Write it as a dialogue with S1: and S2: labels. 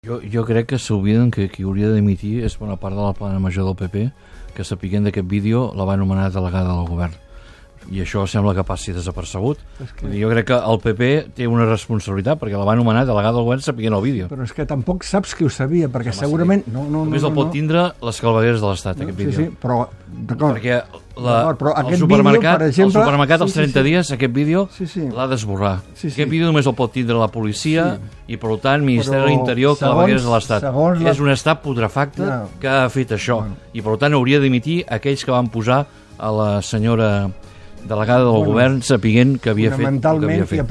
S1: Jo crec que s'obliden que qui hauria de dimitir és bona part de la plana major del PP, que sapiguent d'aquest vídeo la va anomenar delegada del govern. I això sembla que passi desapercebut. Jo crec que el PP té una responsabilitat perquè la va anomenar delegada del govern sapiguent el vídeo.
S2: Però és que tampoc saps qui ho sabia, perquè segurament...
S1: Només el pot tindre les calvagueres de l'Estat, aquest vídeo.
S2: Sí, però...
S1: Perquè
S2: el
S1: supermercat als 30 dies, aquest vídeo l'ha d'esborrar. Aquest vídeo només el pot tindre la policia i, per tant, Ministeri de l'Interior, clavegueres de l'Estat. És un estat putrefacte que ha fet això. I, per tant, hauria de dimitir aquells que van posar a la senyora delegada del govern sapiguent que havia fet el que havia fet.